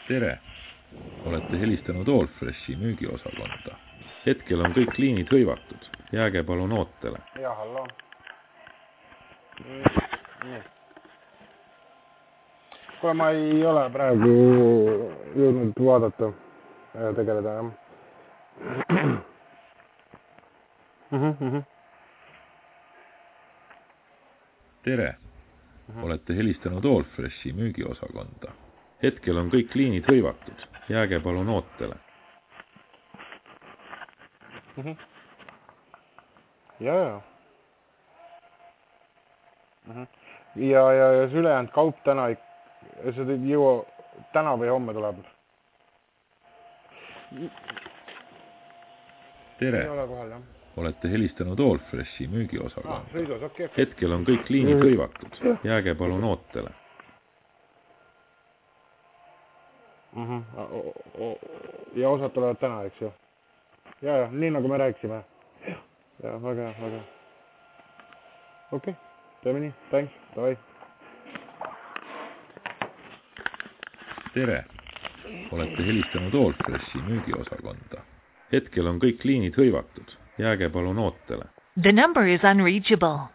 Tere! Olete helistanud Allfreshi müügiosakonda. Hetkel on kõik liinid hõivatud. Jääge palun ootele. Ja, hallo. Nii. Kuule, ma ei ole praegu jõudnud vaadata ja tegeleda, jah. Tere! Olete helistanud Allfreshi müügiosakonda. Hetkel on kõik liinid hõivatud. Jääge palun ootele. Ja. Ja see ülejäänud kaup täna, see ei jõua täna või homme tuleb. Tere! Ei ole kohal, jah. Olete helistanud Allfreshi müügiosakonda. Sõidus, okei. Hetkel on kõik liinid hõivatud. Jääge palun ootele. Ja osad tulevad täna, eks ju? Ja, nii nagu me rääkisime. Ja, väga hea. Okei, teeme nii. Thanks, davai. Tere! Olete helistanud Allfreshi müügiosakonda. Hetkel on kõik liinid hõivatud. Jääge palun ootele. The number is unreachable.